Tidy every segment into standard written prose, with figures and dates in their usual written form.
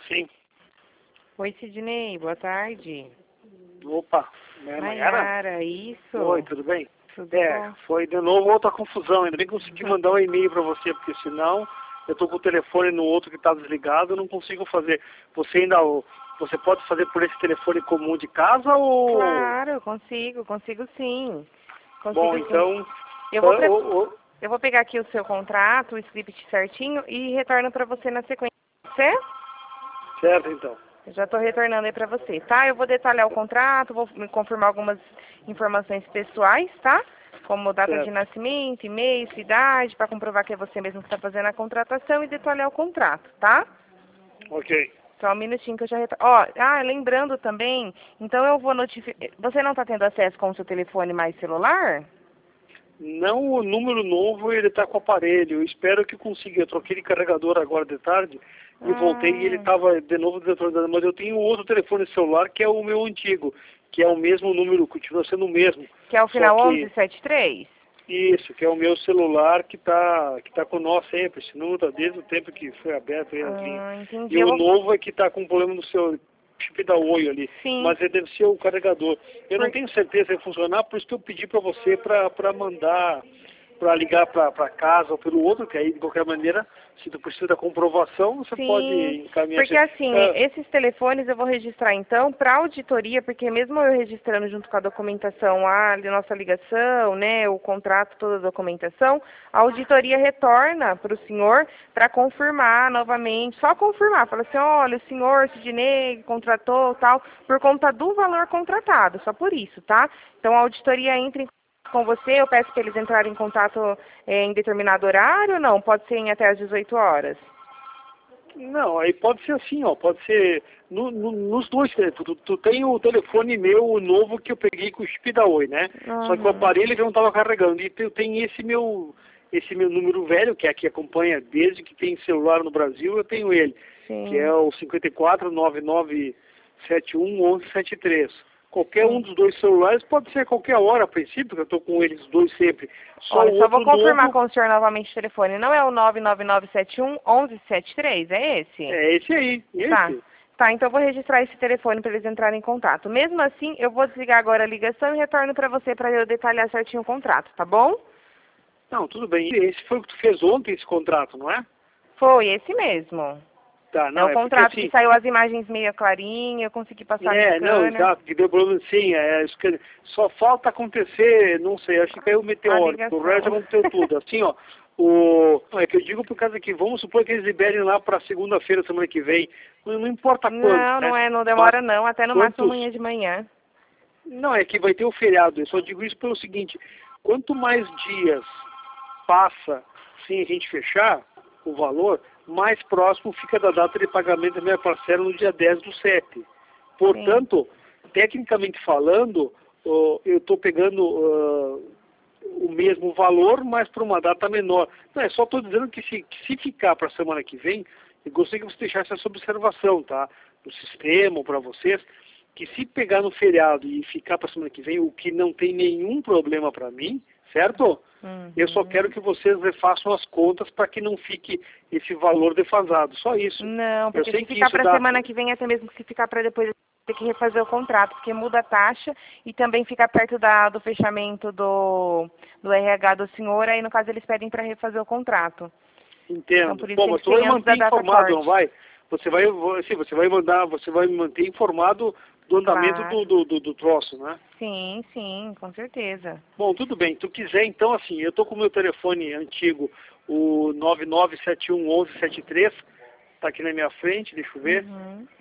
Sim. Oi, Sidney, boa tarde. Opa, né, Nayara? Nayara, isso. Oi, tudo bem? Tudo bom? Foi de novo outra confusão. Ainda bem que consegui mandar um e-mail para você, porque senão eu tô com o telefone no outro que está desligado, eu não consigo fazer. Você pode fazer por esse telefone comum de casa ou... Claro, consigo sim. Bom, Consigo sim. então... Eu vou pegar aqui o seu contrato, o script certinho e retorno para você na sequência. Você? Certo, então. Eu já estou retornando aí para você, tá? Eu vou detalhar o contrato, vou me confirmar algumas informações pessoais, tá? Como data Certo. de nascimento, e-mail, cidade, para comprovar que é você mesmo que está fazendo a contratação e detalhar o contrato, tá? Ok. Só um minutinho que eu já retorno. Ó, lembrando também, então eu vou notificar... Você não está tendo acesso com o seu telefone mais celular? Não, o número novo, ele está com o aparelho. Eu espero que consiga. Eu troquei de carregador agora de tarde e voltei e ele estava de novo desatualizado. Mas eu tenho outro telefone celular que é o meu antigo, que é o mesmo número, continua sendo o mesmo. Que é o final Só que, 1173? Isso, que é o meu celular que tá com nós sempre. Esse número tá desde o tempo que foi aberto aí as linhas. Entendi. E o novo é que está com problema no seu chip da Oi ali. Sim. Mas ele deve ser o carregador. Eu não tenho certeza se vai funcionar, por isso que eu pedi para você para mandar, para ligar para casa ou pelo outro, que aí de qualquer maneira, se tu precisa da comprovação, você pode encaminhar. Porque assim, esses telefones eu vou registrar então para auditoria, porque mesmo eu registrando junto com a documentação, a nossa ligação, né, o contrato, toda a documentação, a auditoria retorna para o senhor para confirmar novamente, só confirmar, fala assim, olha, o senhor Sidney contratou tal, por conta do valor contratado, só por isso, tá? Então a auditoria entra em com você, eu peço para eles entrarem em contato em determinado horário ou não? Pode ser em até às 18 horas? Não, aí pode ser assim, ó, pode ser nos dois. Tu tem o telefone meu novo que eu peguei com o chip da Oi, né? Só que o aparelho já não estava carregando. E eu tenho esse meu número velho, que aqui acompanha desde que tem celular no Brasil, eu tenho ele. Sim. Que é o 5499711173. Qualquer um dos dois celulares pode ser a qualquer hora, a princípio, porque eu estou com eles dois sempre. Olha, só vou confirmar com o senhor novamente o telefone. Não é o 999711173, é esse? É esse aí, esse. Tá, então eu vou registrar esse telefone para eles entrarem em contato. Mesmo assim, eu vou desligar agora a ligação e retorno para você para eu detalhar certinho o contrato, tá bom? Não, tudo bem. Esse foi o que tu fez ontem, esse contrato, não é? Foi, esse mesmo. Tá, não, é o contrato porque, assim, que saiu as imagens meio clarinhas, eu consegui passar no scanner. Não, exato, que deu problema, sim, só falta acontecer, não sei, acho que caiu o meteoro, o resto aconteceu tudo, assim, ó, é que eu digo por causa que, vamos supor que eles liberem lá para segunda-feira, semana que vem, não importa quanto, não demora não, até no máximo amanhã de manhã. Não, é que vai ter o feriado, eu só digo isso pelo seguinte, quanto mais dias passa sem a gente fechar o valor, mais próximo fica da data de pagamento da minha parcela no dia 10/7. Portanto, tecnicamente falando, eu estou pegando o mesmo valor, mas por uma data menor. Não, só estou dizendo que se ficar para a semana que vem, eu gostaria que você deixasse essa observação, tá? No sistema, para vocês, que se pegar no feriado e ficar para a semana que vem, o que não tem nenhum problema para mim, certo? Eu só quero que vocês refaçam as contas para que não fique esse valor defasado. Só isso. Não, porque se ficar para a semana que vem, até mesmo se ficar para depois ter que refazer o contrato, porque muda a taxa e também fica perto do fechamento do RH do senhor, aí no caso eles pedem para refazer o contrato. Entendo. Então, por isso Bom, mas tu vai manter informado, não vai? Você vai me manter informado do andamento do troço, né? Sim, com certeza. Bom, tudo bem. Se tu quiser, então, assim, eu tô com o meu telefone antigo, o 99711173, tá aqui na minha frente, deixa eu ver.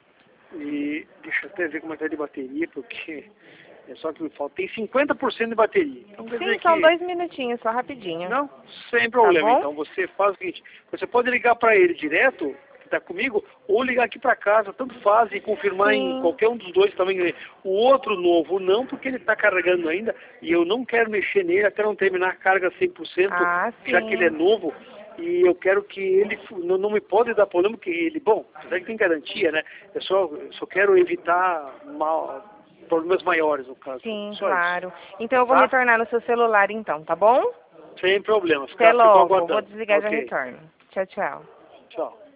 E deixa eu até ver como é que tá de bateria, porque é só que me falta. Tem 50% de bateria. Então, quer dizer são 2 minutinhos, só rapidinho. Não, sem problema. Tá, então você faz o seguinte, você pode ligar para ele direto, que está comigo, ou ligar aqui para casa, tanto faz, e confirmar em qualquer um dos dois também. O outro novo não, porque ele está carregando ainda, e eu não quero mexer nele até não terminar a carga 100%, já que ele é novo. E eu quero que ele, não me pode dar problema, que ele, bom, apesar que tem garantia, né? Eu só quero evitar problemas maiores, no caso. Sim, só claro. Isso. Então eu vou retornar no seu celular então, tá bom? Sem problemas. Até logo, vou desligar e já retorno. Tchau, tchau. Tchau.